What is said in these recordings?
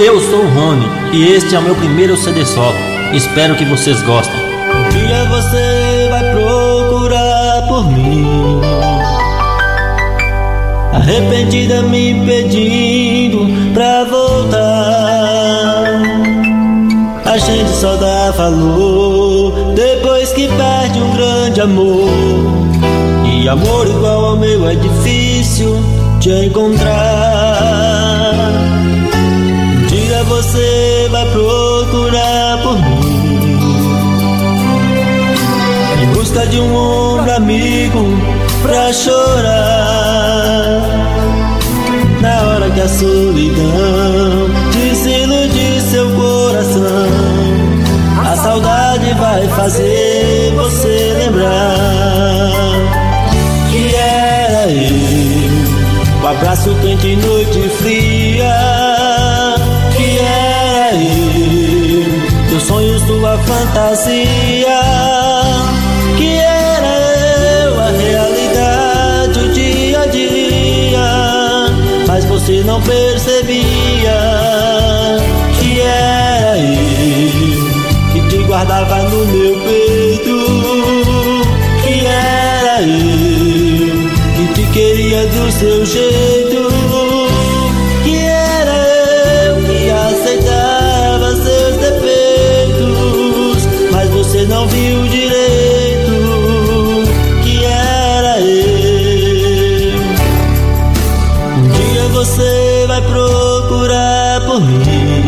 Eu sou o Rony e este é o meu primeiro CD solo. Espero que vocês gostem. Um dia você vai procurar por mim, arrependida me pedindo pra voltar. A gente só dá valor depois que perde um grande amor, e amor igual ao meu é difícil de encontrar. Um dia você vai procurar por mim, em busca de um ombro amigo pra chorar. Na hora que a solidão desiludir seu coração, a saudade vai fazer você lembrar que era eu, o abraço quente em noite fria. Que era eu, teu sonho, sua fantasia. Que era eu, a realidade, o dia a dia, mas você não percebia. Que era eu, que te guardava no meu peito. Que era eu, que te queria do seu jeito. Que era eu, que aceitava seus defeitos, mas você não viu direito. Que era eu. Um dia você vai procurar por mim,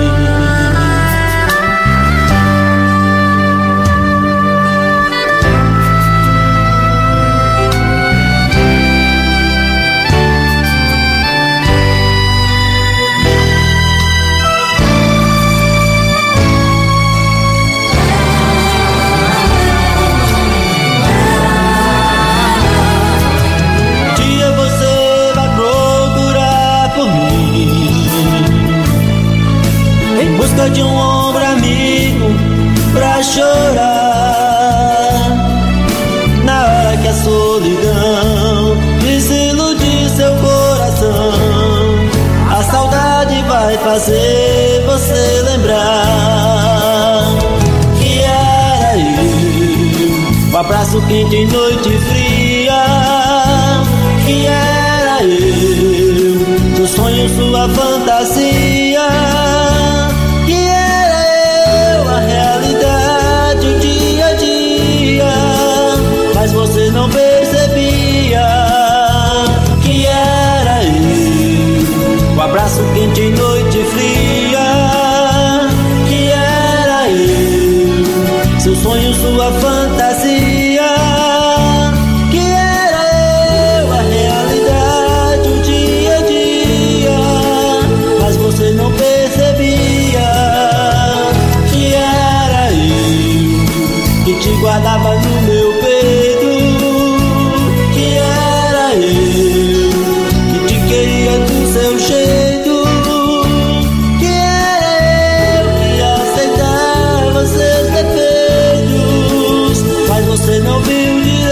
de um ombro amigo pra chorar. Na hora que a solidão desiludir seu coração, a saudade vai fazer você lembrar que era eu, o abraço quente em noite fria. Que era eu, seu sonho, sua fantasia. Mas você não percebia. Que era eu, o abraço quente em noite fria. Que era eu, seu sonho, sua fantasia. Que era eu, a realidade, o dia a dia, mas você não percebia. Que era eu, que te guardava no meu peito. Que era eu, que te queria do seu jeito. Que era eu, que aceitava seus defeitos, mas você não viu direito.